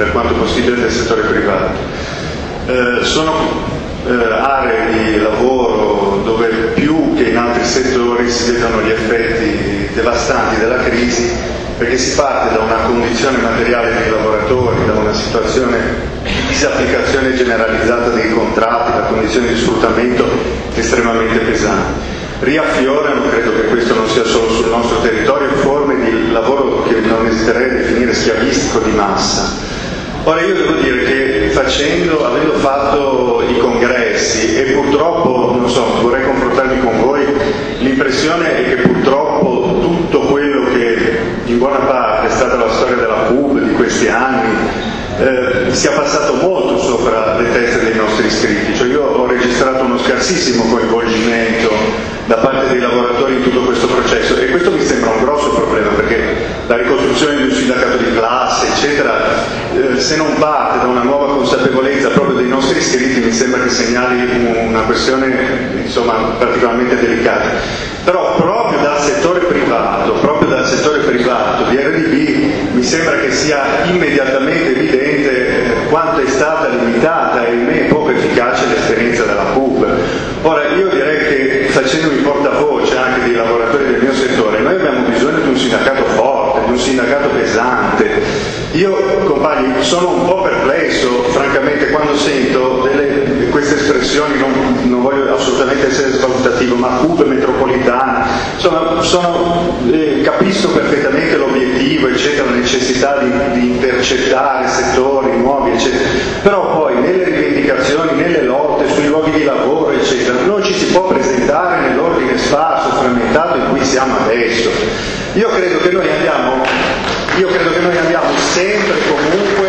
per quanto possibile del settore privato. Sono aree di lavoro dove più che in altri settori si vedono gli effetti devastanti della crisi, perché si parte da una condizione materiale dei lavoratori, da una situazione di disapplicazione generalizzata dei contratti, da condizioni di sfruttamento estremamente pesanti. Riaffiorano, credo che questo non sia solo sul nostro territorio, forme di lavoro che non esiterei a definire schiavistico di massa. Ora io devo dire che avendo fatto i congressi e purtroppo, non so, vorrei confrontarmi con voi, l'impressione è che purtroppo tutto quello che in buona parte è stata la storia della PUB di questi anni sia passato molto sopra le teste dei nostri iscritti. Cioè io ho registrato uno scarsissimo coinvolgimento da parte dei lavoratori in tutto questo processo, e questo mi sembra un grosso problema, perché la ricostruzione di un sindacato di classe eccetera, se non parte da una nuova consapevolezza proprio dei nostri iscritti, mi sembra che segnali una questione insomma particolarmente delicata. Però proprio dal settore privato di RDB mi sembra che sia immediatamente evidente quanto è stata limitata e ahimè poco efficace l'esperienza della PUB. Ora io direi che, facendomi portavoce anche dei lavoratori del mio settore, noi abbiamo bisogno di un sindacato forte, di un sindacato pesante. Io, compagni, sono un po' perplesso francamente quando sento queste espressioni, non voglio assolutamente essere svalutativo, ma PUB metropolitana, insomma capisco perfettamente l'obiettivo eccetera, la necessità di intercettare settori nuovi eccetera, però poi nelle rivendicazioni, nelle lotte sui luoghi di lavoro eccetera, non ci si può presentare nell'ordine sparso, frammentato in cui siamo adesso. Io credo che noi andiamo sempre comunque,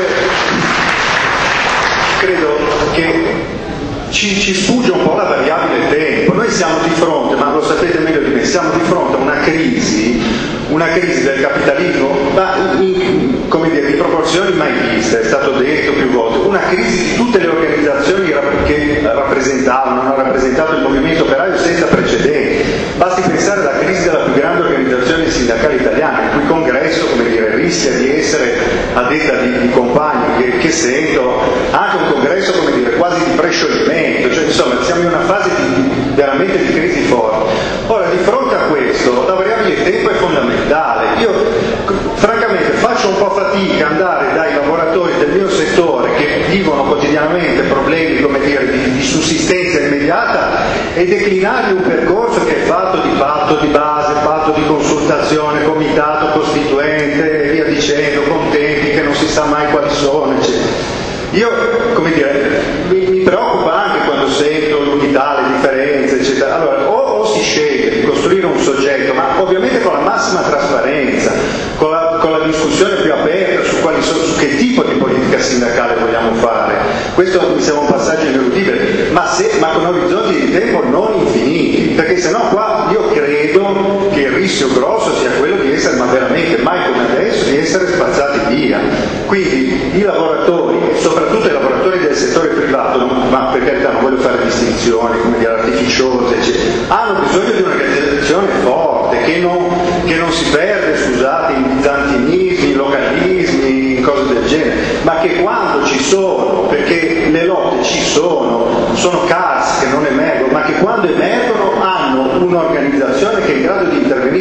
credo che ci sfugge un po' la variabile tempo. Noi siamo di fronte, ma lo sapete meglio di me, siamo di fronte a una crisi del capitalismo, ma come dire, di proporzioni mai viste, è stato detto più volte, una crisi di tutte le organizzazioni che hanno rappresentato il movimento operaio senza precedenti. Basti pensare alla crisi della più grande organizzazione sindacale italiana, il cui congresso, come dire, rischia di essere, a detta di compagni che sento, anche un congresso, come dire, quasi di prescioglimento, cioè insomma siamo in una fase veramente di crisi forte. Ora, di fronte a questo, la variabile tempo è fondamentale. Io francamente faccio un po' fatica ad andare dai lavoratori del mio settore che vivono quotidianamente problemi, come dire, di sussistenza immediata, e declinargli un percorso che è fatto di patto di base, patto di consultazione, comitato costituente e via dicendo, con tempi che non si sa mai quali sono, eccetera. Io, come dire, mi preoccupa anche quando sento l'unità, le differenze, eccetera. Allora, o si sceglie di costruire un soggetto, ma ovviamente con la massima trasparenza, con la discussione più aperta su che tipo di politica sindacale vogliamo fare. Questo mi sembra un passaggio ineludibile, ma con orizzonti di tempo non infiniti, perché sennò qua io credo che il rischio grosso sia quello di essere, ma veramente mai come adesso, di essere spazzati via. Quindi i lavoratori, soprattutto i lavoratori del settore privato, ma per carità non voglio fare distinzioni, come dire, artificiose, eccetera, hanno bisogno di un'organizzazione forte, che non si perde, scusate, in bizantinismi, in localismi, in cose del genere, ma che quando ci sono, perché le lotte ci sono casi che non emergono, ma che quando emergono hanno un'organizzazione che è in grado di intervenire